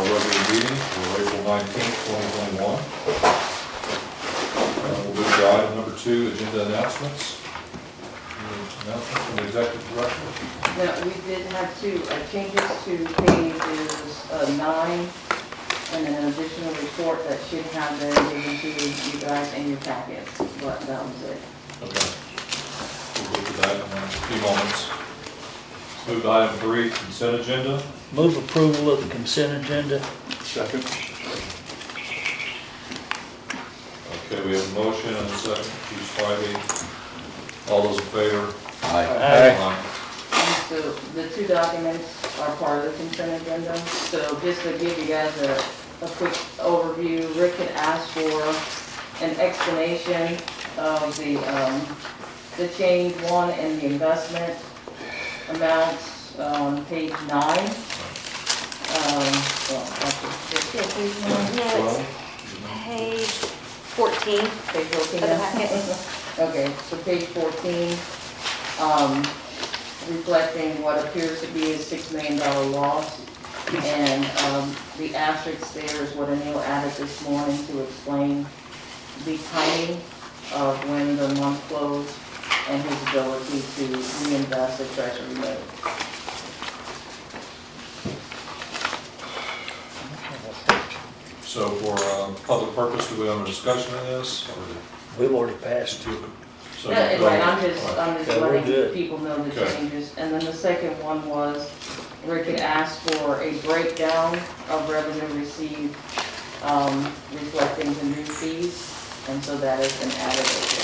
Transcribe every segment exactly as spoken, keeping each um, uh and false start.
our regular meeting for April nineteenth, twenty twenty-one. Uh, we'll move to item number two, agenda announcements. Any announcements from the executive director? No, we did have two uh, changes to pages uh, nine, and then an additional report that should have been given to you guys in your packets, but that was it. Okay. We'll go to that in a few moments. Let's move to item three, consent agenda. Move approval of the consent agenda. Second. Okay, we have a motion and a second, Chief Spivey. All those in favor? Aye. Aye. And so the two documents are part of the consent agenda. So just to give you guys a, a quick overview, Rick had asked for an explanation of the, um, the change one in the investment amounts on page nine. Um, well, actually, it's still page nine. No, it's page fourteen. Page fourteen. Of the packet. Okay, so page fourteen, um, reflecting what appears to be a six million dollar loss. And, um, the asterisk there is what Anil added this morning to explain the timing of when the month closed and his ability to reinvest the treasury note. So for uh, public purpose, do we have a discussion of this? Or did- We've already passed it. so- Yeah, right, I'm just, I'm just Yeah, we're letting good. people know the Okay. changes. And then the second one was, Rick had asked for a breakdown of revenue received, um, reflecting the new fees, and so that has been added as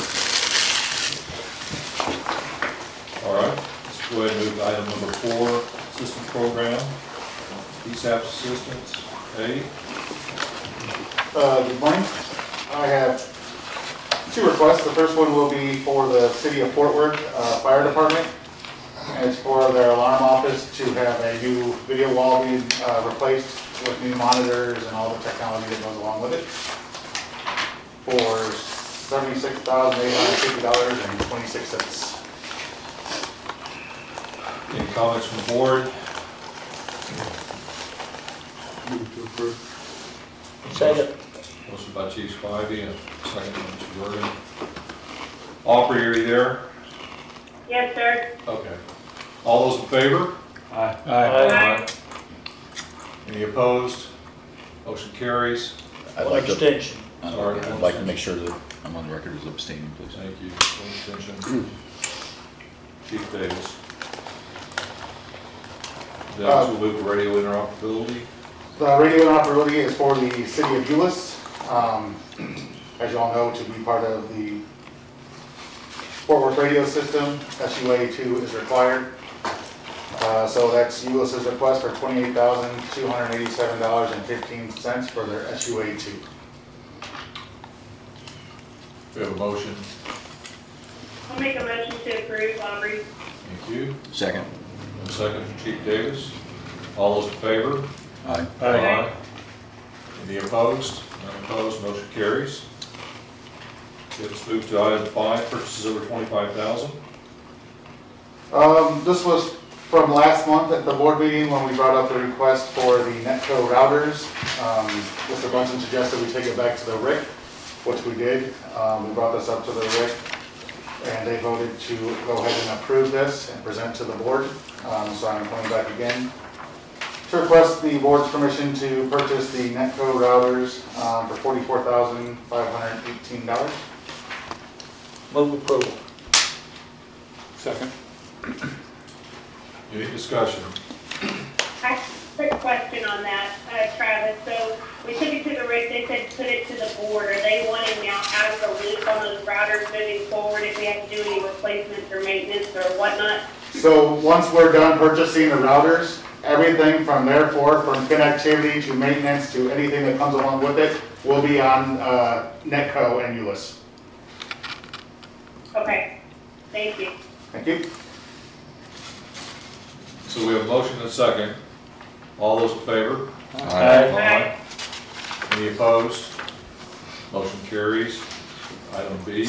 well. All right, let's go ahead and move to item number four, assistance program, P S A P assistance, A. Uh, good morning. I have two requests. The first one will be for the City of Fort Worth uh, Fire Department. And it's for their alarm office to have a new video wall being uh, replaced with new monitors and all the technology that goes along with it for seventy-six thousand eight hundred fifty dollars and twenty-six cents. Any comments from the board? Move to approve. Second. Motion by Chief Spivey and second by Mister Jordan. Aubrey, are you there? Yes, sir. Okay. All those in favor? Aye. Aye. Any opposed? Motion carries. I'd One like to, extension. I'd Sorry, I'd like to make sure that I'm on the record as abstaining, please. Thank you. One extension. Chief Davis. Davis will move to radio interoperability. The radio interoperability is for the City of Euless. Um, as you all know, to be part of the Fort Worth radio system, S U A two is required. Uh, so that's Euless's request for twenty-eight thousand two hundred eighty-seven dollars and fifteen cents for their S U A two. We have a motion. I'll make a motion to approve, Aubrey. Thank you. Second. And a second from Chief Davis. All those in favor? Aye. Aye. Any opposed? None opposed, motion carries. Okay, let's move to item five, purchases over twenty-five thousand. Um, this was from last month at the board meeting when we brought up the request for the Netco routers. Um, Mister Bunsen suggested we take it back to the R I C, which we did. Um, we brought this up to the R I C, and they voted to go ahead and approve this and present to the board. Um, so I'm coming back again to request the board's permission to purchase the Netco routers um, for forty-four thousand five hundred eighteen dollars. Move approval. Second. Any discussion? I have a quick question on that, uh, Travis. So we took it to the R I C, they said put it to the board. Are they wanting now out of the loop on those routers moving forward if we have to do any replacements or maintenance or whatnot? So once we're done purchasing the routers, everything from there forth, from connectivity to maintenance to anything that comes along with it, will be on uh, Netco and Euless. Okay, thank you. Thank you. So we have a motion and a second. All those in favor? Aye. Aye. Any opposed? Motion carries. Item B.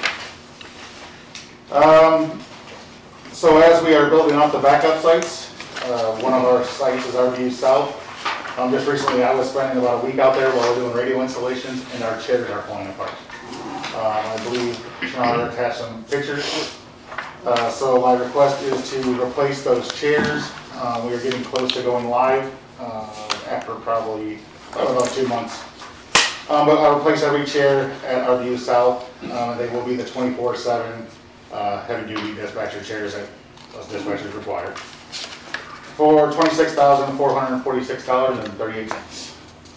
Um, so as we are building out the backup sites, uh, one of our sites is R V U South. Um, just recently, I was spending about a week out there while we're doing radio installations, and our chairs are falling apart. Um, I believe Sean attached some pictures. Uh, so my request is to replace those chairs. Uh, we are getting close to going live, uh, after probably about two months. Um, but I'll replace every chair at our View South. Um, they will be the twenty-four seven, uh, heavy-duty dispatcher chairs that those dispatchers require. For twenty-six thousand four hundred forty-six dollars and thirty-eight cents.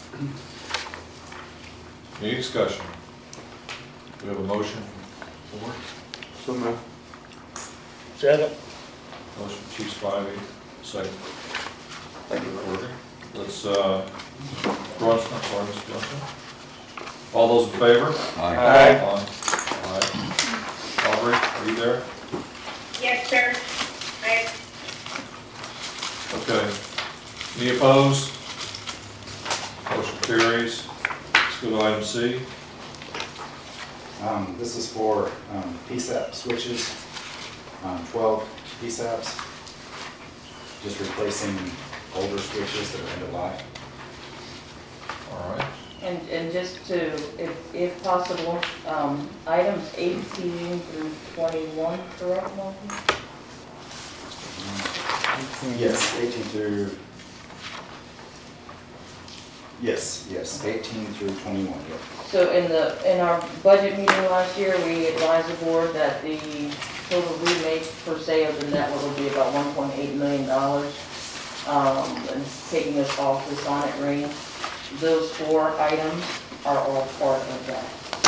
Any discussion? We have a motion from the board. So moved. Second. Motion Chief Spivey, second. Thank you, Courtney. Let's, uh, Brunson, I'm sorry, Mister Brunson. All those in favor? Aye. Aye. Aye. Aubrey, are you there? Yes, sir. I, Okay. Any opposed? Motion carries. Let's go to item C. Um, this is for, um, P SAP switches, um, twelve P SAPs. Just replacing older switches that are end of life. All right. And, and just to, if, if possible, um, items eighteen through twenty-one, correct, Marty? Yes, eighteen through, yes, yes, eighteen through twenty-one, yeah. So in the, in our budget meeting last year, we advised the board that the total remake per se of the network would be about one point eight million dollars. Um, and taking us off the Sonic ring. Those four items are all part of that.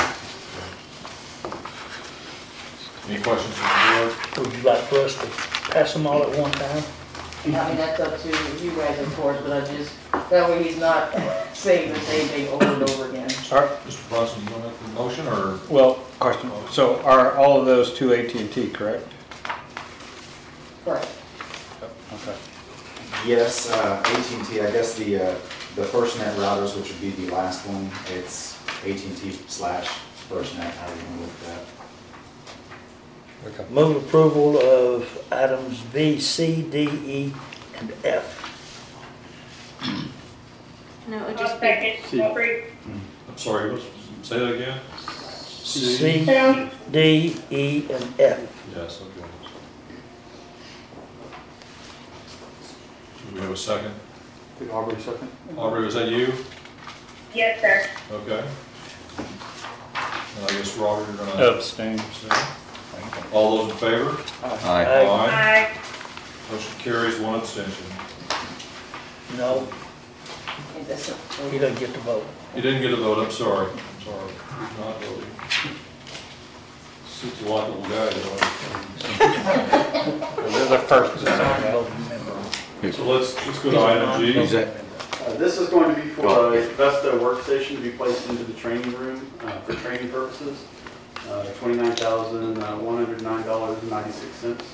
Any questions from the board? Would you like for us to pass them all at one time? I mean, that's up to you guys, of course, but I just, that way he's not saying the same thing over and over again. Are, Mister Brunson, you want to make the motion, or? well, question, so are all of those to A T and T, correct? Correct. Okay. Yes, uh, A T and T, I guess the, uh, the FirstNet routers, which would be the last one, it's A T and T slash FirstNet, how do you want to look at that? Okay. Move approval of items B, C, D, E, and F. No, it would I'll just be, second, Aubrey. I'm sorry, what's- say that again? C, Um, D, E, and F. Yes, okay. Do we have a second? Did Aubrey second? Aubrey, was that you? Yes, sir. Okay. And I guess, Robert, you're gonna. Abstain. Abstain. All those in favor? Aye. Aye. Aye. Motion carries, one abstention. No, It doesn't- he doesn't get to vote. You didn't get a vote, I'm sorry. I'm sorry. He's not voting. Such a likable guy, They're the first. Non-voting member. though. So let's, let's go to item G. Is that, Uh, This is going to be for a Vesta workstation to be placed into the training room uh, for training purposes. Uh, twenty-nine thousand one hundred nine dollars and ninety-six cents.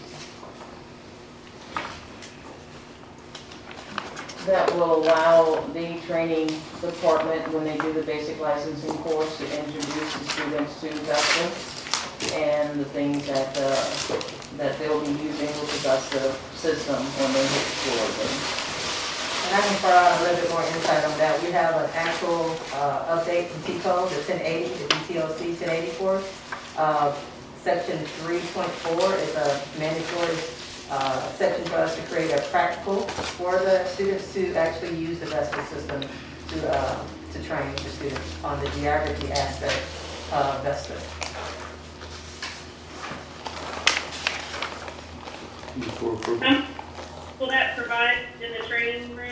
That will allow the training department, when they do the basic licensing course, to introduce the students to Vesta and the things that, uh, that they'll be using with the Vesta system when they hit the floor. And I can provide a little bit more insight on that. We have an actual uh, update from T code, the ten eighty, the D T O C ten eighty course. Uh, Section three point four is a mandatory uh, section for us to create a practical for the students to actually use the Vesta system to, uh, to train the students on the geography aspect of Vesta. Um, Will that provide in the training room?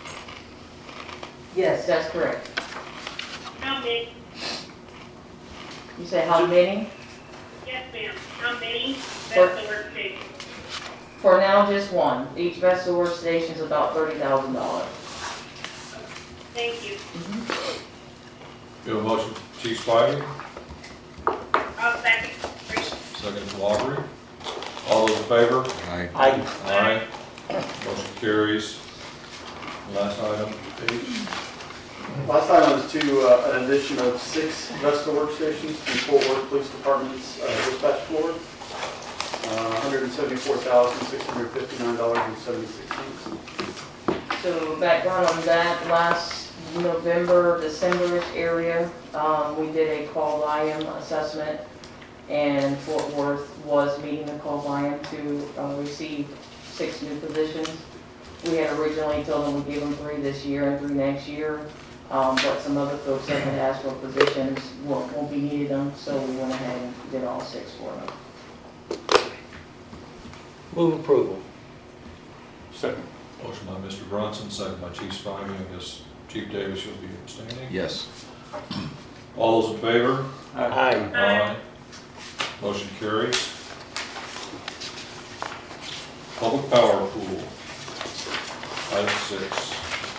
Yes, that's correct. How many? You say how many? Yes, ma'am. How many For- Vesta workstations? For now, just one. Each Vesta workstation is about thirty thousand dollars. Thank you. You have a motion, Chief Spivey, I'll second. second from Aubrey. All those in favor? aye. Aye. Aye. Motion carries. Last item, H. Last item is to uh, an addition of six Vesta workstations to Fort Worth Police Department's uh, dispatch floor. Uh, one hundred seventy-four thousand six hundred fifty-nine dollars and seventy-six cents. So background on that, last November, December-ish area, um, we did a call volume assessment, and Fort Worth was meeting the call volume to uh, receive six new positions. We had originally told them we gave them three this year and three next year, um, but some other folks that had asked for positions won't, won't be needing them, so we went ahead and did all six for them. Move approval. Second. Motion by Mister Bronson, second by Chief Spivey. I guess Chief Davis, you'll be abstaining. Yes. All those in favor? Aye. Aye. Motion carries. Public power pool. Item six.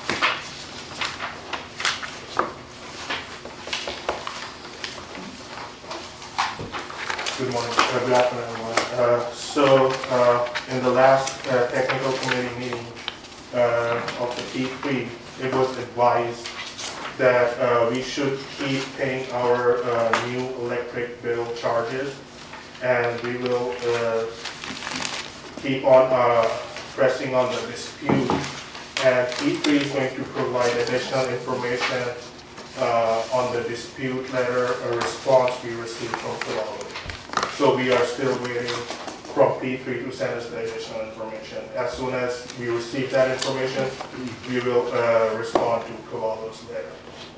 Good morning, uh, good afternoon, everyone. Uh, So, uh, in the last uh, technical committee meeting uh, of the P three, it was advised that uh, we should keep paying our uh, new electric bill charges, and we will uh, keep on uh, pressing on the dispute. And P three is going to provide additional information uh, on the dispute letter, a response we received from Philadelphia. So we are still waiting from P three to send us the additional information. As soon as we receive that information, we will uh, respond to Cavallo's letter.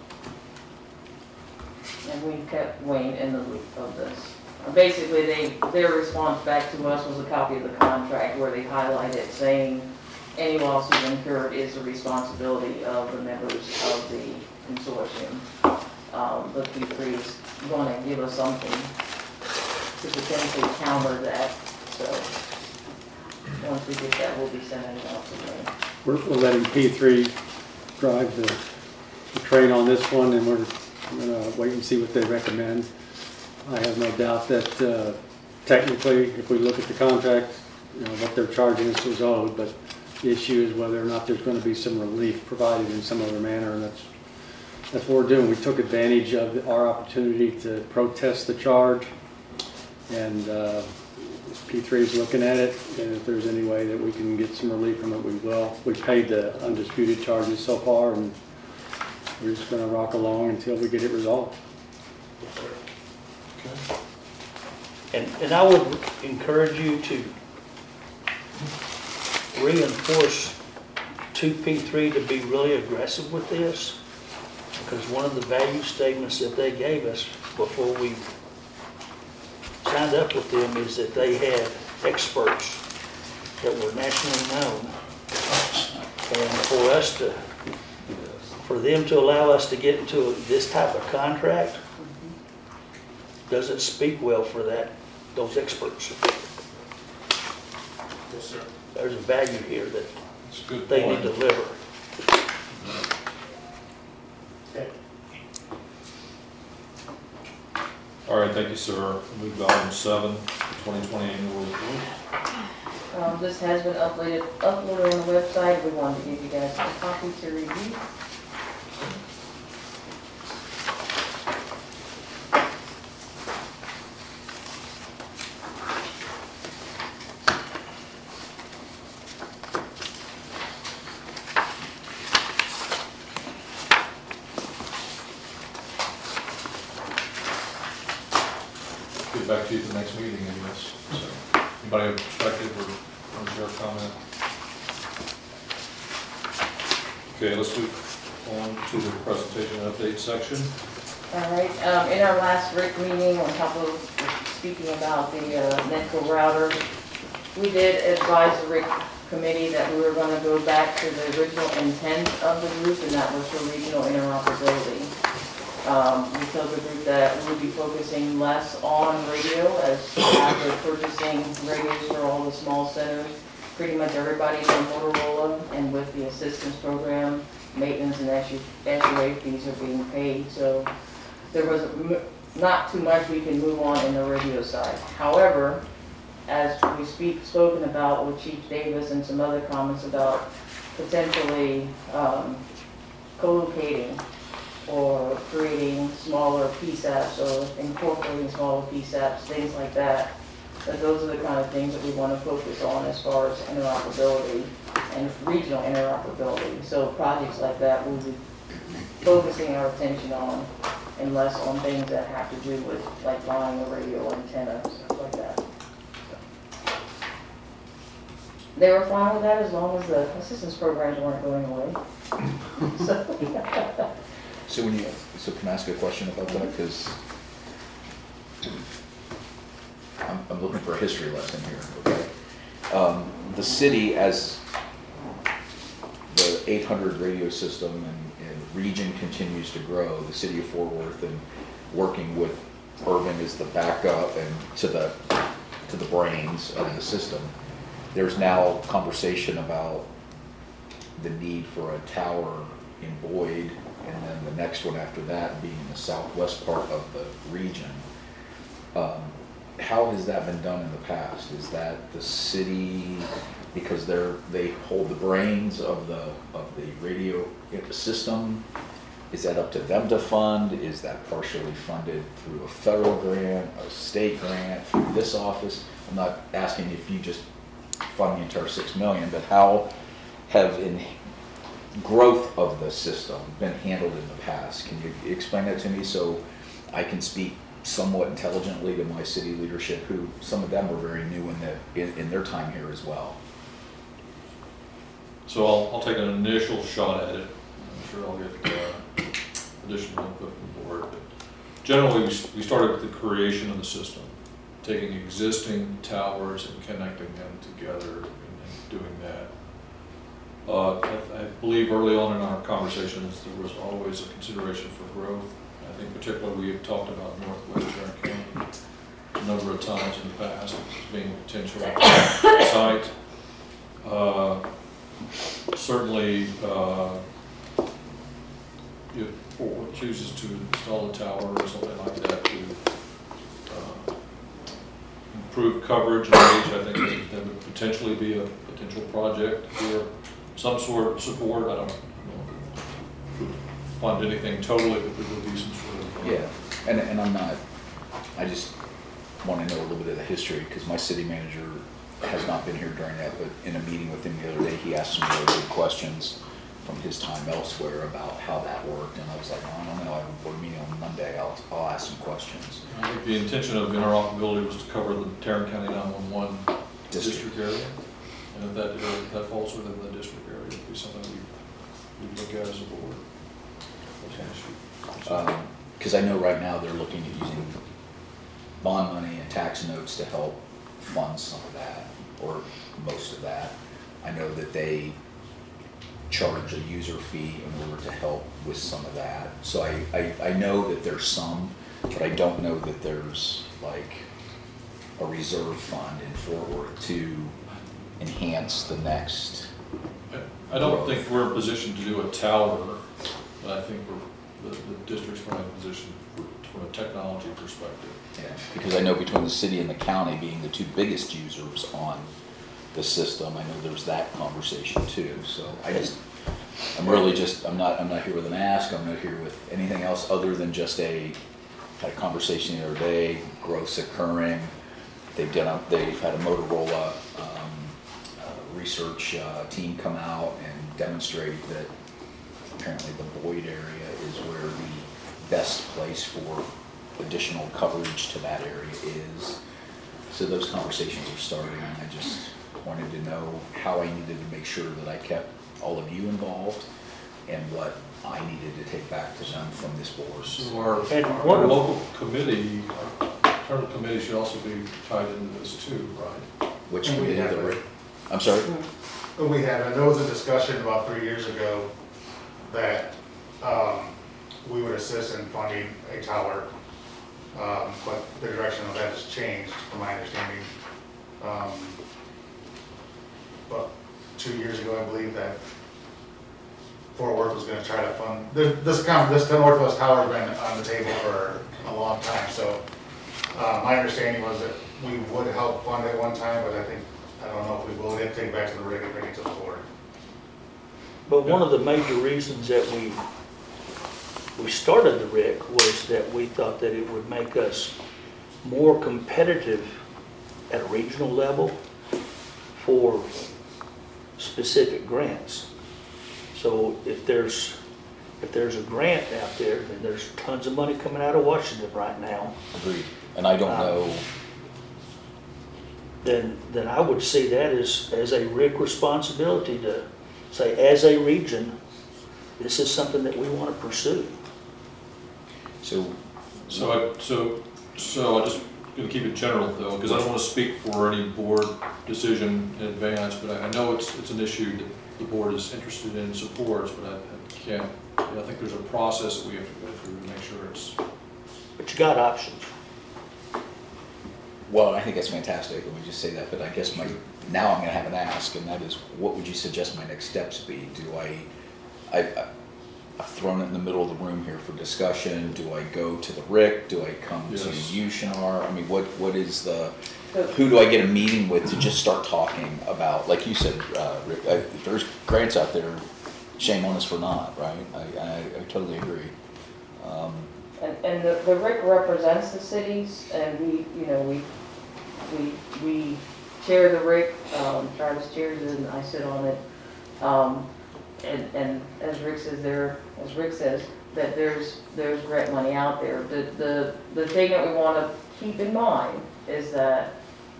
And we kept Wayne in the loop of this. Basically, they, their response back to us was a copy of the contract where they highlighted saying any losses incurred is the responsibility of the members of the consortium. Um, but P three is going to give us something to potentially counter that, so once we get that, we'll be sending it out to them. We're, we're letting P three drive the, the train on this one, and we're gonna wait and see what they recommend. I have no doubt that uh, technically, if we look at the contract, you know, what they're charging us is owed, but the issue is whether or not there's going to be some relief provided in some other manner, and that's that's what we're doing. We took advantage of our opportunity to protest the charge, and uh, P three is looking at it, and if there's any way that we can get some relief from it, we will. We paid the undisputed charges so far, and we're just going to rock along until we get it resolved. Okay. And, and I would encourage you to reinforce to P three to be really aggressive with this, because one of the value statements that they gave us before we signed up with them is that they had experts that were nationally known. And for us to, for them to allow us to get into this type of contract doesn't speak well for that, those experts. Yes, sir. There's a value here that That's a good they point. need to deliver. Okay. All right, thank you, sir. Move to item seven, twenty twenty annual report. Um, this has been uploaded, uploaded on the website. We wanted to give you guys a copy to review. Get back to you at the next meeting, I guess. So, anybody have a perspective or want to share a comment? Okay, let's move on to the presentation and update section. All right, um, in our last R I C meeting, on top of speaking about the uh, Netco router, we did advise the R I C committee that we were going to go back to the original intent of the group, and that was for regional interoperability. Um, we told the group that we would be focusing less on radio, as after purchasing radios for all the small centers, pretty much everybody from Motorola, and with the assistance program, maintenance and S U A fees are being paid, so there was m- not too much we can move on in the radio side. However, as we speak, spoken about with Chief Davis and some other comments about potentially um, co-locating or creating smaller P SAPs or incorporating smaller P SAPs, things like that, that those are the kind of things that we want to focus on as far as interoperability. and regional interoperability. So projects like that, we'll be focusing our attention on, and less on things that have to do with like buying a radio antenna, stuff like that. So. They were fine with that as long as the assistance programs weren't going away. So, So when you, so can I ask a question about that? Because I'm, I'm looking for a history lesson here, okay? Um, the city, as the eight hundred radio system and, and region continues to grow, the city of Fort Worth, and working with Urban as the backup and to the, to the brains of the system, there's now conversation about the need for a tower in Boyd, and then the next one after that being the southwest part of the region. Um, how has that been done in the past? Is that the city, because they're, they hold the brains of the, of the radio system? Is that up to them to fund? Is that partially funded through a federal grant, a state grant, through this office? I'm not asking if you just fund the entire six million, but how have in growth of the system been handled in the past? Can you explain that to me so I can speak somewhat intelligently to my city leadership, who some of them were very new in the in, in their time here as well? So I'll, I'll take an initial shot at it. I'm sure I'll get uh, additional input from the board. But generally, we, we started with the creation of the system, taking existing towers and connecting them together and, and doing that. Uh, I, I believe early on in our conversations there was always a consideration for growth. I think particularly we have talked about Northwest Tarrant County a number of times in the past as being a potential site. Uh, certainly, uh, if Fort Worth chooses to install a tower or something like that to uh, improve coverage and reach, I think that, that would potentially be a potential project for some sort of support. I don't know if we would fund anything totally, but there would be some sort of. Uh, yeah, and, and I'm not, I just want to know a little bit of the history, because my city manager has not been here during that, but in a meeting with him the other day, he asked some really good questions from his time elsewhere about how that worked, and I was like, oh, I don't know, I have a board meeting on Monday, I'll, I'll ask some questions. I think the intention of interoperability was to cover the Tarrant County nine one one district. district area. And if that, if that falls within the district area, it would be something we would look at as a board. Because um, I know right now they're looking at using bond money and tax notes to help fund some of that, or most of that. I know that they charge a user fee in order to help with some of that. So I, I, I know that there's some, but I don't know that there's like a reserve fund in Fort Worth to enhance the next. I don't think we're in a position to do a tower, but I think we're, the, the district's probably in a position for, from a technology perspective. Yeah, because I know between the city and the county being the two biggest users on the system, I know there's that conversation too. So I just, I'm really just, I'm not, I'm not here with an ask. I'm not here with anything else other than just a, had a conversation the other day, growth's occurring. They've done, a, they've had a Motorola um, uh, research uh, team come out and demonstrate that apparently the Boyd area is where the best place for additional coverage to that area is. So those conversations are starting, and I just wanted to know how I needed to make sure that I kept all of you involved and what I needed to take back to them from this board. So our, And our what- local committee, our internal committee should also be tied into this too, right? Which And we committee? have the it. re- I'm sorry? We had, and there was a discussion about three years ago that um, we would assist in funding a tower, um, but the direction of that has changed, from my understanding. Um, But two years ago, I believe that Fort Worth was gonna try to fund, this, this kind of, this Northwest Tower has been on the table for a long time, so uh, my understanding was that we would help fund it one time, but I think, I don't know if we will, we have to take it back to the rig and bring it to the board. But one of the major reasons that we, we started the R I C was that we thought that it would make us more competitive at a regional level for specific grants. So if there's, if there's a grant out there, then there's tons of money coming out of Washington right now, Agreed. And I don't Uh, know, then, then I would see that as, as a R I C responsibility to say, as a region, this is something that we want to pursue. so, So I, so, so I just gonna keep it general though, because I don't want to speak for any board decision in advance, but I, I know it's, it's an issue that the board is interested in and supports, but I, I can't, I think there's a process that we have to go through to make sure it's, But you got options. well, I think that's fantastic, let me just say that, but I guess my, now I'm gonna have an ask, and that is, what would you suggest my next steps be? Do I, I, I- I've thrown it in the middle of the room here for discussion, do I go to the R I C, do I come to Yes. you, Shinar? I mean, what, what is the, So- who do I get a meeting with to just start talking about, like you said, uh, Rick, I- if there's grants out there, shame on us for not, right? I, I, I totally agree. Um, And, and the, the R I C represents the cities, and we, you know, we, we, we chair the R I C, um, Travis chairs it, and I sit on it. Um, and, and as Rick says there, as Rick says, that there's, there's grant money out there. The, the, the thing that we wanna keep in mind is that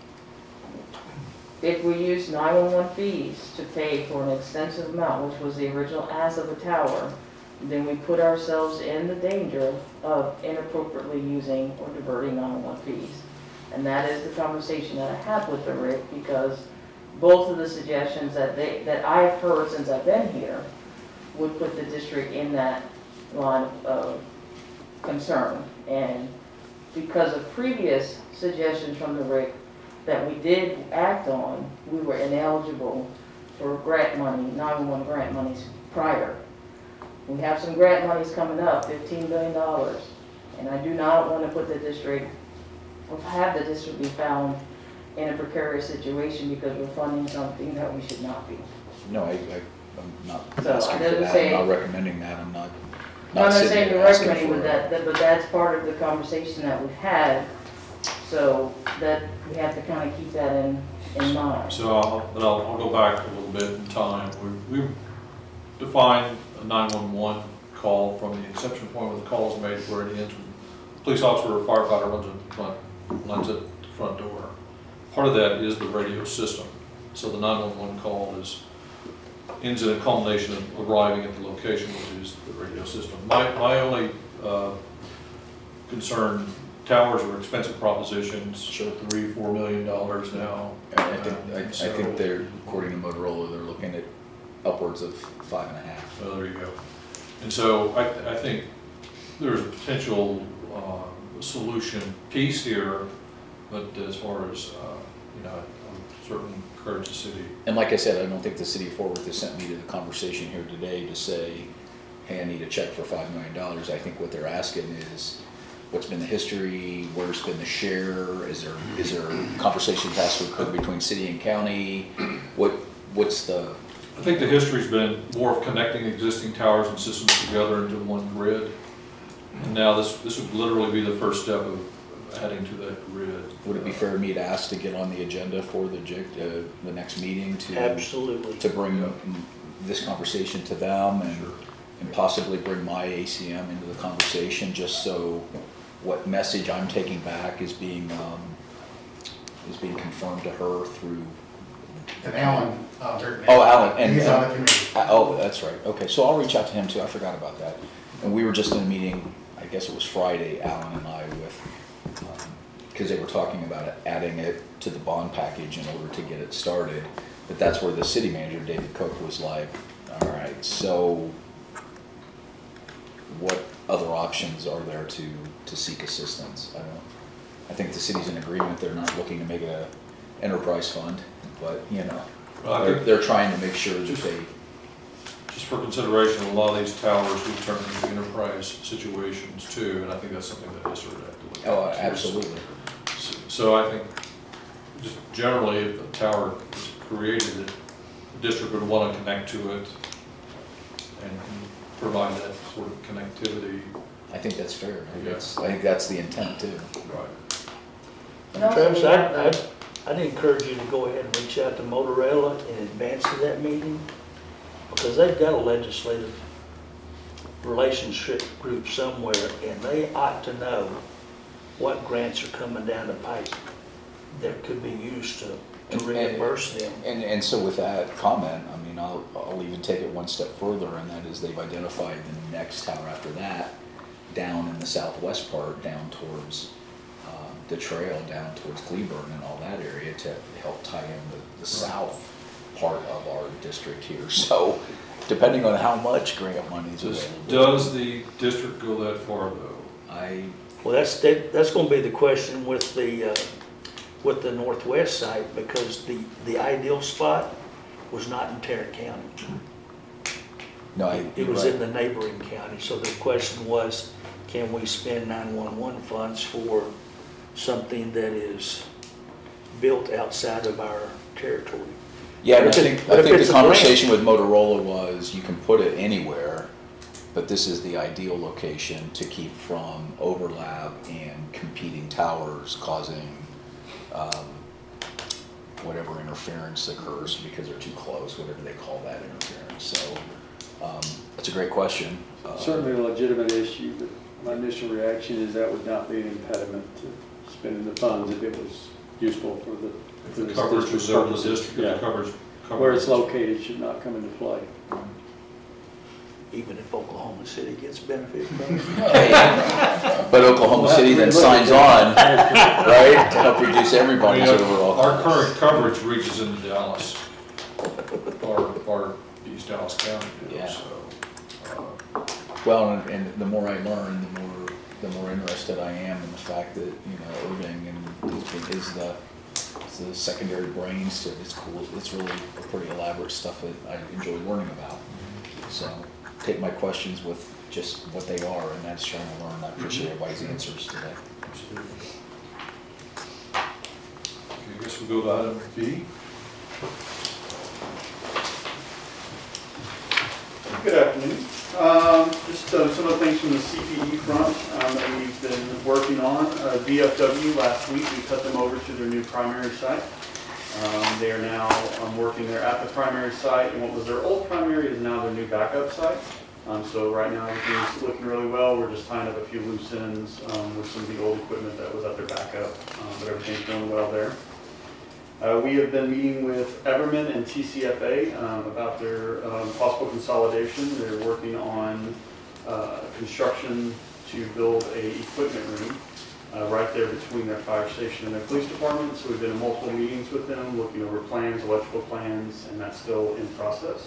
if we use nine one one fees to pay for an extensive amount, which was the original ask of a tower, then we put ourselves in the danger of inappropriately using or diverting nine one one fees. And that is the conversation that I have with the R I C, because both of the suggestions that they, that I've heard since I've been here would put the district in that line of concern. And because of previous suggestions from the R I C that we did act on, we were ineligible for grant money, nine one one grant monies prior. We have some grant monies coming up, fifteen billion dollars, and I do not want to put the district, or have the district be found in a precarious situation because we're funding something that we should not be. No, I, I, I'm not So, asking I for didn't that, say- I'm not recommending that, I'm not, No, I'm not not sitting saying here you're asking recommending for with it. that, that- but that's part of the conversation that we've had, so that we have to kind of keep that in, in mind. so I'll, but I'll, I'll go back a little bit in time. We, we defined a nine one one call from the inception point where the call is made to where it ends when a police officer or firefighter runs at the front, runs at the front door. Part of that is the radio system. So the nine one one call is, ends in a culmination of arriving at the location, which is the radio system. My, my only uh, concern, towers are expensive propositions, Sure. three, four million dollars now. And I think, I, I So- think they're, according to Motorola, they're looking at upwards of five and a half. Well, there you go. And so I, I think there's a potential uh, solution piece here, but as far as, uh, you know, I would certainly encourage the city. And like I said, I don't think the city of Fort Worth has sent me to the conversation here today to say, hey, I need a check for five million dollars. I think what they're asking is, what's been the history, where's been the share, is there, is there conversation has to occur between city and county? What, what's the, I think the history's been more of connecting existing towers and systems together into one grid. And now this, this would literally be the first step of adding to that grid. would it be fair of me to ask to get on the agenda for the, J- uh, the next meeting to? Absolutely. To bring this conversation to them and, Sure. and possibly bring my A C M into the conversation, just so what message I'm taking back is being, um, is being confirmed to her through. And Alan, uh, Dirk. Oh, Alan, and- He's on the committee. Uh, Oh, that's right, okay, so I'll reach out to him too, I forgot about that. And we were just in a meeting, I guess it was Friday, Alan and I, with, because they were talking about adding it to the bond package in order to get it started. But that's where the city manager, David Cook, was like, all right, so what other options are there to, to seek assistance? I don't, I think the city's in agreement, they're not looking to make it a enterprise fund, but, you know, Well, I they're, think they're trying to make sure that Just- they, just for consideration, a lot of these towers would turn into enterprise situations too, and I think that's something that is sort of have to look at. oh, absolutely. So- So I think, just generally, if a tower is created, the district would want to connect to it and provide that sort of connectivity. I think that's fair. I think Yeah. that's, I think that's the intent too. Right. And also Travis, we have I'd, I'd, the- I'd encourage you to go ahead and reach out to Motorola in advance of that meeting, because they've got a legislative relationship group somewhere, and they ought to know what grants are coming down the pipe that could be used to, to reimburse them. And, and so with that comment, I mean, I'll, I'll even take it one step further, and that is they've identified the next tower after that, down in the southwest part, down towards um, the trail, down towards Cleburne and all that area to help tie in the, the south part of our district here. So depending on how much grant money is Does, available. does the district go that far though? I, Well, that's, that, that's gonna be the question with the, uh, with the northwest site, because the, the ideal spot was not in Tarrant County. no, I. It was right. in the neighboring county, so the question was, can we spend nine one one funds for something that is built outside of our territory? Yeah, and I But if think, it- but I if think it's the a grant- conversation with Motorola was you can put it anywhere, but this is the ideal location to keep from overlap and competing towers causing um, whatever interference occurs because they're too close, whatever they call that interference. So um, it's a great question. Uh, Certainly a legitimate issue, but my initial reaction is that would not be an impediment to spending the funds if it was useful for the. If for the this coverage was district's there, the purposes. district, if Yeah. the coverage. Where it's coverage- located should not come into play. Even if Oklahoma City gets benefit from it? But Oklahoma City then signs on, right, to help reduce I everybody's mean, overall. Our current coverage reaches into Dallas, or, or East Dallas County, you know, Yeah. so. uh, Well, and, and the more I learn, the more the more interested I am in the fact that, you know, Irving and is, is the is the secondary brains to it. It's cool. It's really pretty elaborate stuff that I enjoy learning about. So take my questions with just what they are, and that's trying to learn. I appreciate everybody's answers today. Absolutely. Okay, I guess we'll go to item B. Good afternoon. Um, Just uh, some of the things from the C P E front um, that we've been working on. Uh, V F W, last week, we cut them over to their new primary site. Um, They are now um, working there at the primary site, and what was their old primary is now their new backup site. Um, So right now, everything's looking really well. We're just tying up a few loose ends um, with some of the old equipment that was at their backup, um, but everything's going well there. Uh, we have been meeting with Everman and T C F A um, about their um, possible consolidation. They're working on uh, construction to build a equipment room uh, right there between their fire station and their police department. So we've been in multiple meetings with them, looking over plans, electrical plans, and that's still in process.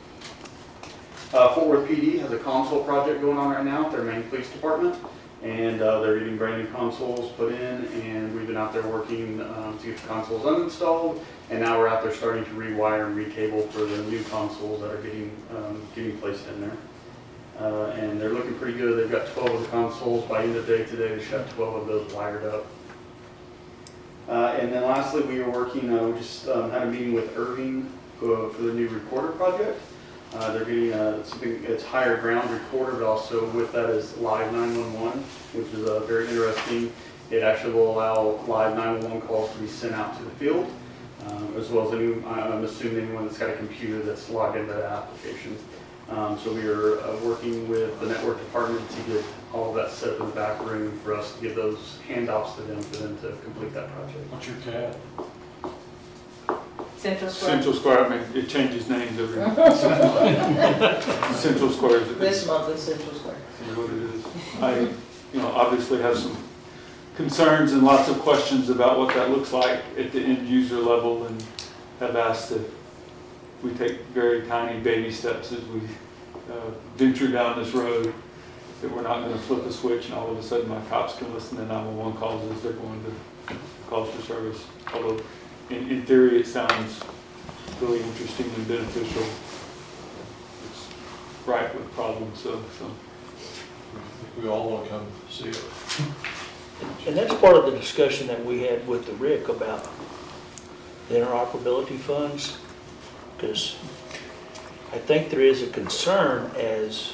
Uh, Fort Worth P D has a console project going on right now at their main police department. And uh, they're getting brand new consoles put in, and we've been out there working um, to get the consoles uninstalled, and now we're out there starting to rewire and recable for the new consoles that are getting um, getting placed in there. Uh, and they're looking pretty good. They've got twelve of the consoles. By the end of the day today, they should have twelve of those wired up. Uh, and then lastly, we are working, uh, we just um, had a meeting with Irving uh, for the new recorder project. Uh, they're getting uh, something, it's higher ground recorder, but also with that is live nine one one, which is uh, very interesting. It actually will allow live nine one one calls to be sent out to the field, um, as well as any, I'm assuming anyone that's got a computer that's logged into that application. Um, so we are uh, working with the network department to get all of that set up in the back room for us to give those handoffs to them for them to complete that project. What's your C A D? Central Square. Central Square, I mean, it changes names every. Central Square is This month is Central Square. is what it is. I, you know, obviously have some concerns and lots of questions about what that looks like at the end user level, and have asked that we take very tiny baby steps as we uh, venture down this road, that we're not going to flip a switch and all of a sudden my cops can listen to nine one one calls as they're going to calls for service. Although in, in theory it sounds really interesting and beneficial, it's ripe with problems. So, so. I think we all want to come see it. And that's part of the discussion that we had with the R I C about the interoperability funds, because I think there is a concern as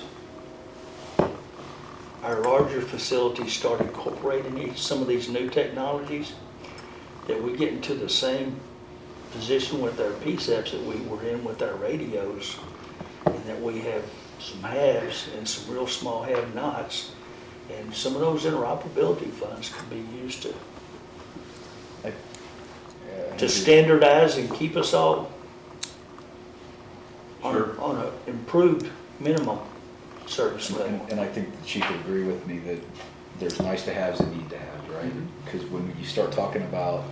our larger facilities start incorporating these, some of these new technologies, that we get into the same position with our P SEPs that we were in with our radios, and that we have some haves and some real small have-nots, and some of those interoperability funds could be used to, Uh, to standardize and keep us all on, Sure. on an improved minimum service And, level. and I think the chief would agree with me that there's nice to haves and need to haves, right? Because when you start talking about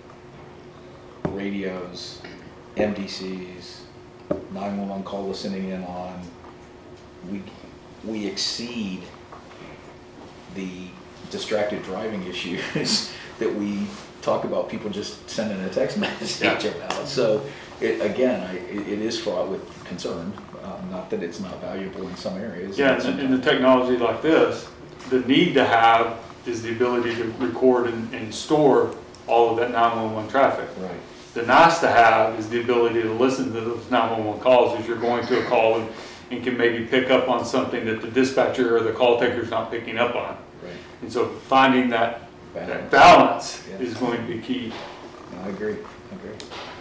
radios, M D Cs, nine one one call listening in on, we, we exceed the distracted driving issues that we talk about people just sending a text message about. So, it, again, I, it, it is fraught with concern. Um, not that it's not valuable in some areas. Yeah, and in the technology like this, the need to have is the ability to record and, and store all of that nine one one traffic. Right. The nice to have is the ability to listen to those nine one one calls as you're going to a call and, and can maybe pick up on something that the dispatcher or the call taker is not picking up on. Right. And so finding that, Balance. that balance Yeah. is going to be key. No, I agree, I agree.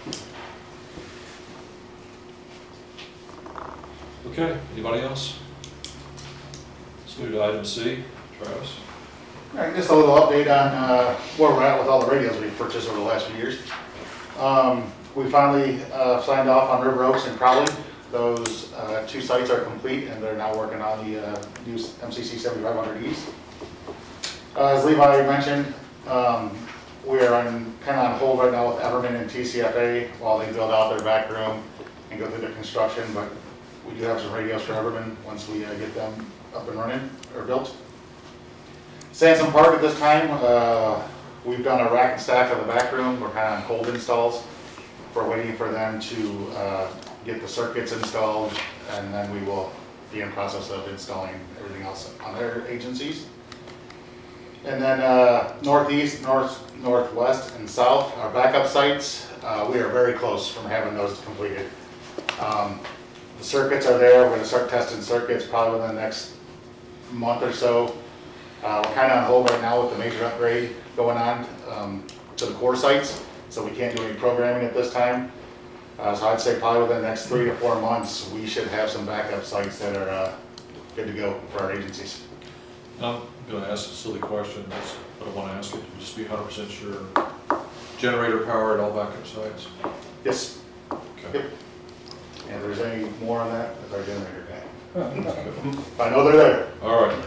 Okay, anybody else? Let's move to item C, Travis. All right, just a little update on uh, where we're at with all the radios we've purchased over the last few years. Um, We finally uh, signed off on River Oaks and Crowley. Those uh, two sites are complete, and they're now working on the uh, new M C C seventy-five hundred Es. Uh, As Levi mentioned, um, we are on, kind of on hold right now with Everman and T C F A while they build out their back room and go through the construction, but we do have some radios for Everman once we uh, get them up and running or built. Sansom Park at this time, uh, we've done a rack and stack of the back room. We're kind of on hold installs. We're waiting for them to uh, get the circuits installed, and then we will be in process of installing everything else on their agencies. And then uh, northeast, north, northwest, and south, our backup sites, uh, we are very close from having those completed. Um, the circuits are there. We're going to start testing circuits probably within the next month or so. Uh, we're kind of on hold right now with the major upgrade going on um, to the core sites, so we can't do any programming at this time. Uh, so I'd say probably within the next three to four months, we should have some backup sites that are uh, good to go for our agencies. I'm gonna ask a silly question, but I wanna ask it to just be one hundred percent sure. Generator power at all backup sites? Yes. Okay. Yep. And if there's any more on that, that's our generator guy. I know they're there. All right.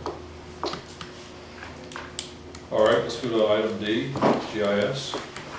All right, let's go to item D, G I S.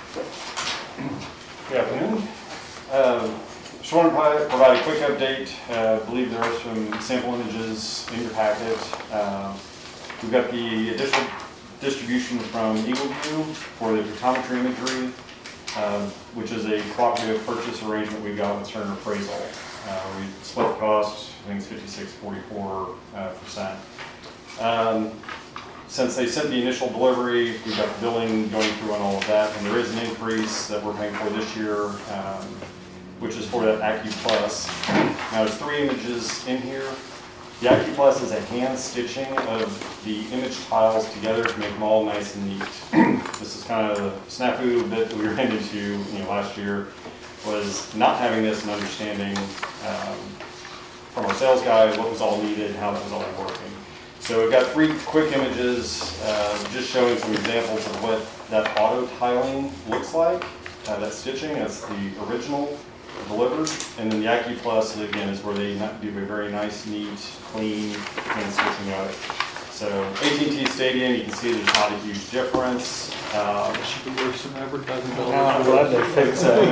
Good afternoon. Um, Just wanted to provide- provide a quick update. Uh, I believe there are some sample images in your packet. Um, We've got the additional distribution from Eagleview for the photometry imagery, um, which is a cooperative purchase arrangement we got with Turner Appraisal. Uh, We split the cost, I think it's fifty-six, forty-four percent. Um, Since they sent the initial delivery, we've got the billing going through on all of that, and there is an increase that we're paying for this year, um, which is for that Acu Plus. Now, there's three images in here. The Acu Plus is a hand stitching of the image tiles together to make them all nice and neat. This is kind of the snafu bit that we ran into, you know, last year, was not having this and understanding um, from our sales guy what was all needed, how that was all working. So we've got three quick images, uh, just showing some examples of what that auto tiling looks like. Uh, that stitching, that's the original delivered, and then the Acu Plus, again, is where they do a very nice, neat, clean hand stitching of it. So A T and T Stadium, you can see there's not a huge difference. Um, Should be worth some advertising. I'm glad they fixed that.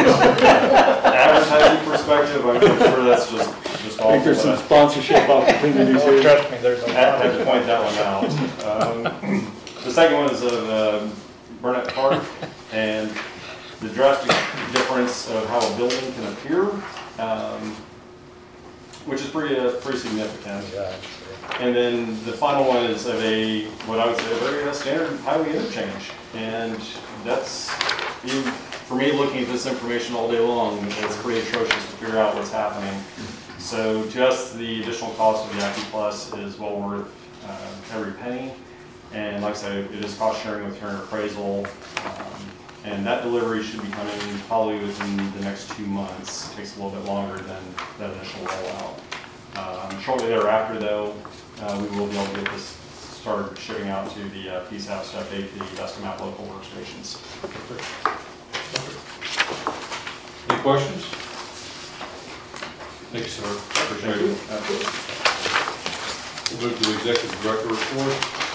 Advertising perspective, I'm sure that's just, just I awful. think there's some but sponsorship opportunities here. Trust me, there's a I had to point that one out. Um, The second one is of uh, Burnett Park, and the drastic difference of how a building can appear, um, which is pretty, uh, pretty significant. And then the final one is of a, what I would say, a very uh, standard highway interchange. And that's, even for me, looking at this information all day long, it's pretty atrocious to figure out what's happening. So to us, the additional cost of the Acu Plus is well worth uh, every penny. And like I said, it is cost sharing with Turner Appraisal. Um, And that delivery should be coming probably within the next two months. It takes a little bit longer than that initial rollout. Um, shortly thereafter, though, uh, we will be able to get this started shipping out to the uh, P S A P to update the Vestimap local workstations. Any questions? Thank you, sir. Appreciate it. Absolutely. We'll move to the executive director report.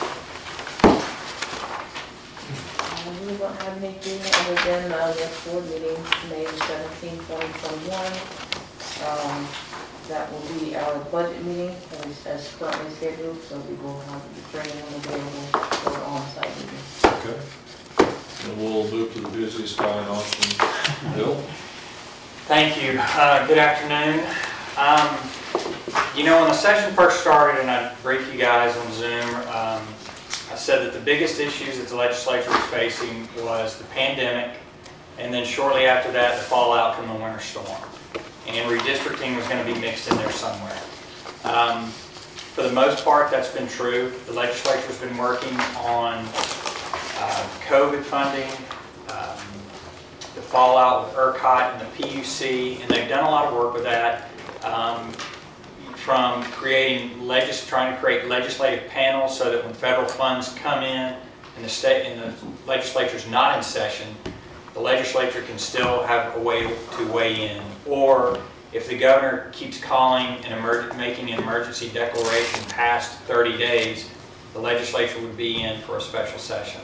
Uh, We don't have anything other than uh, the board meeting, May seventeenth, twenty twenty-one. Um, That will be our budget meeting as as currently scheduled, so we will have the training available for on-site meeting. Okay. And we'll move to the busiest guy in Austin, Bill. Thank you. Uh, good afternoon. Um, you know, when the session first started and I briefed you guys on Zoom, um, I said that the biggest issues that the legislature was facing was the pandemic, and then shortly after that, the fallout from the winter storm. And redistricting was going to be mixed in there somewhere. Um, for the most part, that's been true. The legislature's been working on uh, COVID funding, um, the fallout with ERCOT and the P U C, and they've done a lot of work with that. Um, from creating legis trying to create legislative panels so that when federal funds come in and the state and the legislature's not in session, the legislature can still have a way to weigh in. Or if the governor keeps calling and emerg making an emergency declaration past thirty days, the legislature would be in for a special session.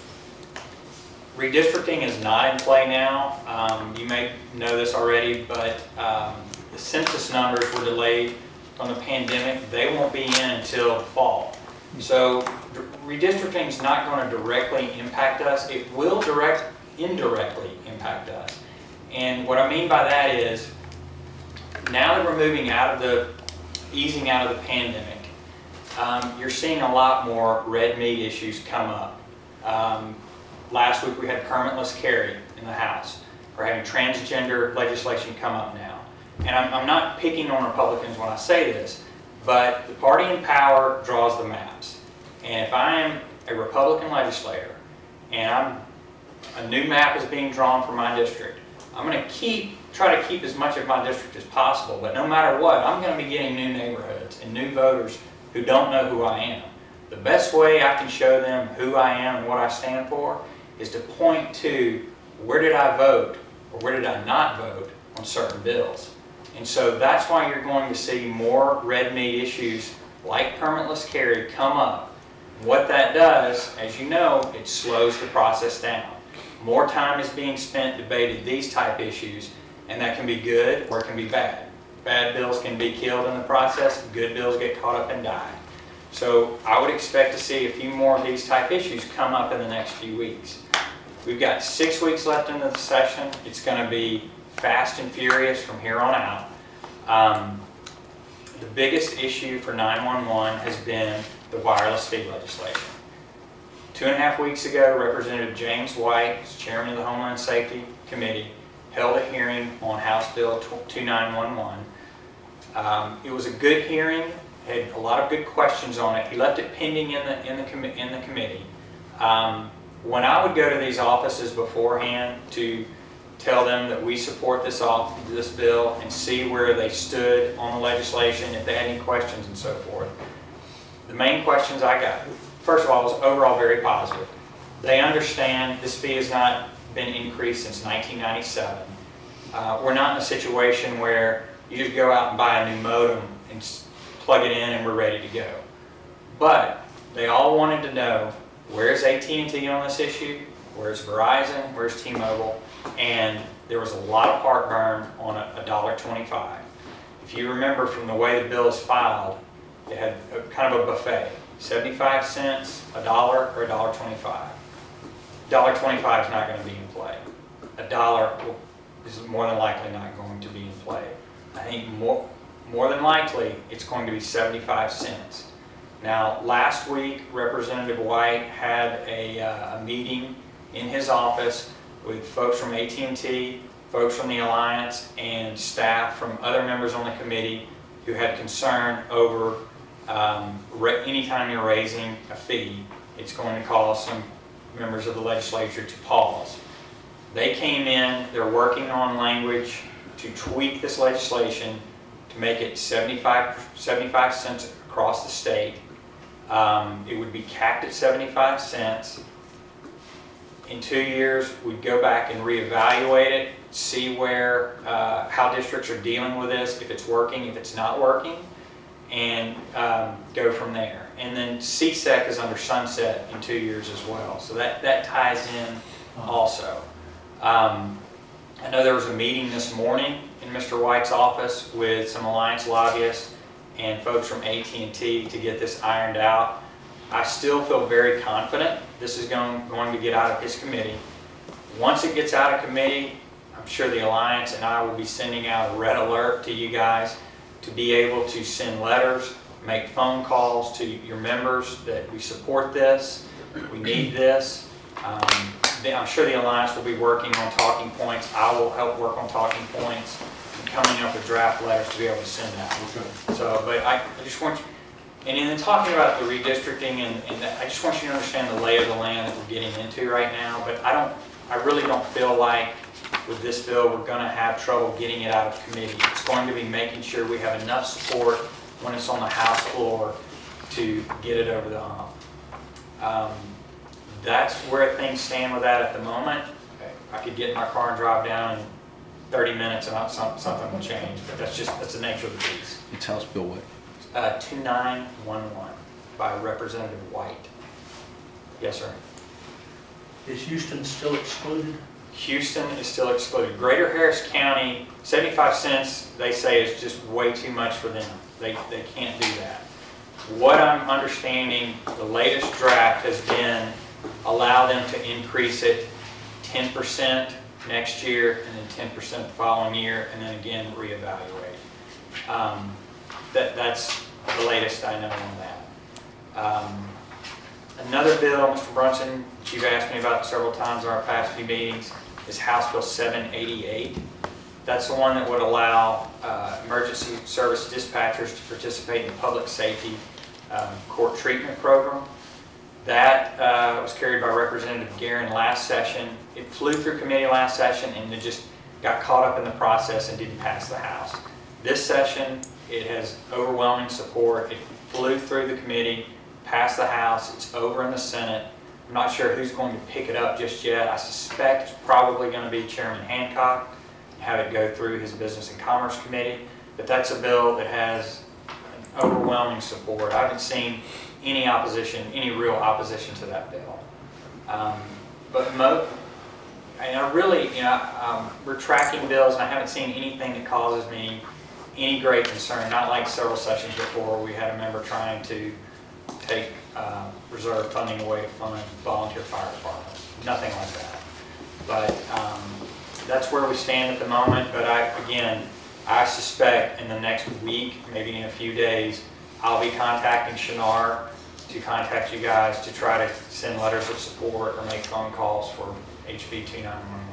Redistricting is not in play now. Um, you may know this already, but um, the census numbers were delayed from the pandemic. They won't be in until the fall. So redistricting is not going to directly impact us. It will direct indirectly impact us. And what I mean by that is, now that we're moving out of the, easing out of the pandemic, um, you're seeing a lot more red meat issues come up. Um, last week we had permitless carry in the House. We're having transgender legislation come up now. And I'm, I'm not picking on Republicans when I say this, but the party in power draws the maps. And if I am a Republican legislator and I'm a new map is being drawn for my district, I'm going to keep try to keep as much of my district as possible, but no matter what, I'm going to be getting new neighborhoods and new voters who don't know who I am. The best way I can show them who I am and what I stand for is to point to where did I vote or where did I not vote on certain bills. And so that's why you're going to see more red meat issues like permitless carry come up. What that does, as you know, it slows the process down. More time is being spent debating these type issues, and that can be good or it can be bad. Bad bills can be killed in the process, good bills get caught up and die. So I would expect to see a few more of these type issues come up in the next few weeks. We've got six weeks left in the session. It's going to be fast and furious from here on out. Um, the biggest issue for nine one one has been the wireless fee legislation. Two and a half weeks ago, Representative James White, chairman of the Homeland Safety Committee, held a hearing on House Bill twenty-nine eleven. Um, it was a good hearing, had a lot of good questions on it. He left it pending in the, in the, com in the committee. Um, when I would go to these offices beforehand to tell them that we support this, off, this bill and see where they stood on the legislation, if they had any questions and so forth, the main questions I got, first of all, was overall very positive. They understand this fee has not been increased since nineteen ninety-seven. Uh, we're not in a situation where you just go out and buy a new modem and plug it in and we're ready to go. But they all wanted to know, where's A T and T on this issue? Where's Verizon? Where's T-Mobile? And there was a lot of heartburn on a one dollar twenty-five. If you remember from the way the bill is filed, it had a, kind of a buffet. seventy-five cents, a dollar, or a dollar twenty-five. one dollar twenty-five is not going to be in play. A dollar is more than likely not going to be in play. I think more, more than likely it's going to be seventy-five cents. Now, last week, Representative White had a, uh, a meeting in his office with folks from A T and T, folks from the Alliance, and staff from other members on the committee who had concern over um, anytime you're raising a fee, it's going to cause some members of the legislature to pause. They came in, they're working on language to tweak this legislation to make it seventy-five, seventy-five cents across the state. Um, it would be capped at seventy-five cents. In two years, we'd go back and reevaluate it, see where, uh, how districts are dealing with this, if it's working, if it's not working, and um, go from there. And then C SEC is under sunset in two years as well, so that, that ties in also. Um, I know there was a meeting this morning in Mister White's office with some Alliance lobbyists and folks from A T and T to get this ironed out. I still feel very confident this is going, going to get out of his committee. Once it gets out of committee, I'm sure the Alliance and I will be sending out a red alert to you guys to be able to send letters, make phone calls to your members that we support this, we need this. Um, I'm sure the Alliance will be working on talking points. I will help work on talking points and coming up with draft letters to be able to send out. Okay. So, but I, I just want you, and in talking about the redistricting, and, and I just want you to understand the lay of the land that we're getting into right now, but I don't, I really don't feel like with this bill we're going to have trouble getting it out of committee. It's going to be making sure we have enough support when it's on the House floor to get it over the hump. Um, that's where things stand with that at the moment. I could get in my car and drive down in thirty minutes and something, something will change, but that's just, that's the nature of the beast. It's House Bill what? Uh, two nine one one by Representative White. Yes, sir. Is Houston still excluded? Houston is still excluded. Greater Harris County, seventy-five cents, they say is just way too much for them. They, they can't do that. What I'm understanding, the latest draft has been allow them to increase it ten percent next year and then ten percent the following year and then again reevaluate. Um, that, that's the latest I know on that. Um, another bill, Mister Brunson, that you've asked me about several times in our past few meetings, is House Bill seven eighty-eight. That's the one that would allow uh, emergency service dispatchers to participate in the public safety um, court treatment program. That uh, was carried by Representative Guerin last session. It flew through committee last session and it just got caught up in the process and didn't pass the House. This session, it has overwhelming support. It flew through the committee, passed the House, it's over in the Senate. I'm not sure who's going to pick it up just yet. I suspect it's probably going to be Chairman Hancock, have it go through his Business and Commerce Committee. But that's a bill that has overwhelming support. I haven't seen any opposition, any real opposition to that bill. Um, but mo and I really, you know, um, we're tracking bills and I haven't seen anything that causes me any great concern, not like several sessions before where we had a member trying to take uh, reserve funding away to fund volunteer fire departments. Nothing like that. But um, that's where we stand at the moment. But I, again, I suspect in the next week, maybe in a few days, I'll be contacting Shinar to contact you guys to try to send letters of support or make phone calls for H B two nine one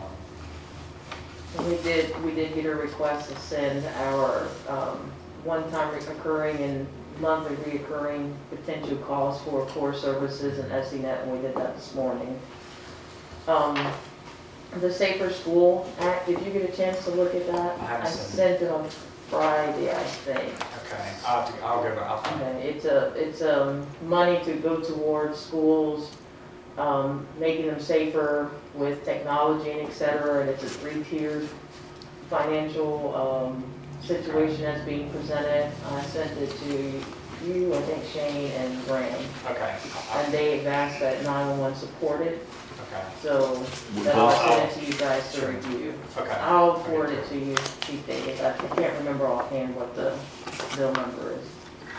one. We did, we did get a request to send our um, one-time recurring and monthly reoccurring potential calls for core services and S E net, and we did that this morning. Um, the Safer School Act, did you get a chance to look at that? I haven't I seen sent it on Friday, I think. Okay, I'll, have to, I'll go back. I'll find it. Okay, it's a, it's um, money to go towards schools, um, making them safer with technology and et cetera, and it's a three-tiered financial um, situation that's being presented. I sent it to you, I think Shane and Graham, Okay. and they have asked that nine one one supported, Okay. so that I'll send it to you guys to review. Okay. I'll forward it to you, Chief Davis. I can't remember offhand what the bill number is.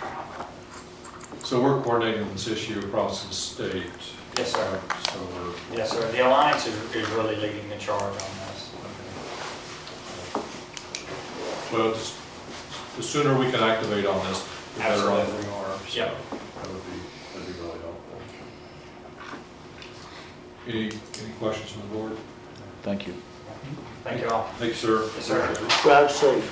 So we're coordinating this issue across the state. Yes, sir. So we're, Yes, sir. The Alliance is, is really leading the charge on this. well, just, the sooner we can activate on this, the better off Absolutely. we are. So Yep. that would be, that'd be really helpful. Any, any questions from the board? Thank you. Thank you all. Thank you, sir. Yes, sir. Drive safe.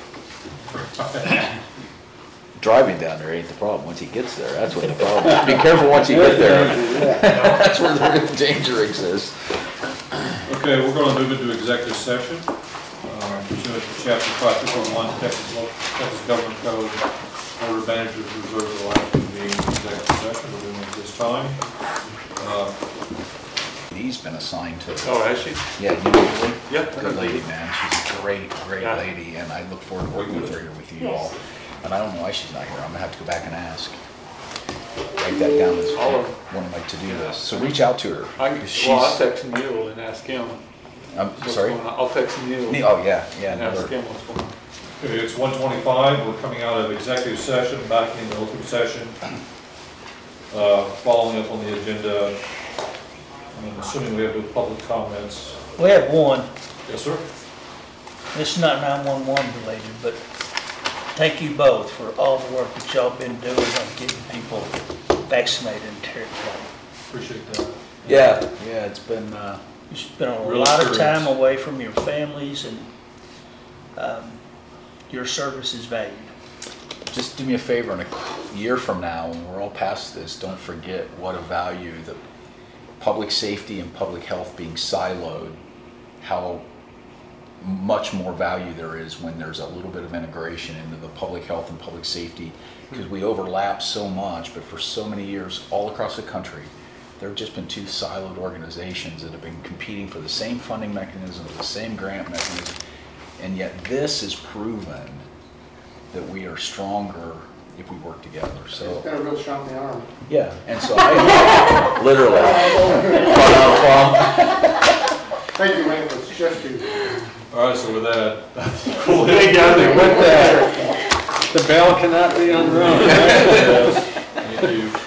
Driving down there ain't the problem. Once he gets there, that's what the problem is. Be careful once you get there. That's where the real danger exists. Okay, we're going to move into executive session. Uh, Pursuant to chapter five fifty-one, Texas, Lo- Texas Government Code, Board of Managers reserves the right to convene in executive session. We're doing it at this time. Uh, He's been assigned to. Oh, has she? Yeah, you know Julie? Yeah. Good lady, man. She's a great, great Yeah. lady, and I look forward to working with her, with you all. And I don't know why she's not here. I'm gonna have to go back and ask. Write that down as All of- one of my to-do lists. So reach out to her. I can, She's- well, I'll text Neil and ask him. I'm what's sorry? going on. I'll text Neil. Ne- Oh, yeah, yeah. And ask another- him what's going on. Okay, it's one twenty-five. We're coming out of executive session, back into open session. Uh, Following up on the agenda, I'm assuming we have no public comments. We have one. Yes, sir? It's not nine one one related, but thank you both for all the work that y'all been doing on getting people vaccinated in Territory. Appreciate that. Yeah, yeah, it's been, uh, You spent a Real lot of experience. time away from your families, and um, your service is valued. just do me a favor, in a year from now, when we're all past this, don't forget what a value that public safety and public health being siloed, how much more value there is when there's a little bit of integration into the public health and public safety, because we overlap so much, but for so many years all across the country, there have just been two siloed organizations that have been competing for the same funding mechanisms, the same grant mechanism, and yet this is proven that we are stronger if we work together. So It's got a real shot in the arm. yeah, and so I literally. Thank you, Wayne, it's just you. All right, so with that. Cool. Hey, guys, with that, the bell cannot be unrung. Yes, thank you.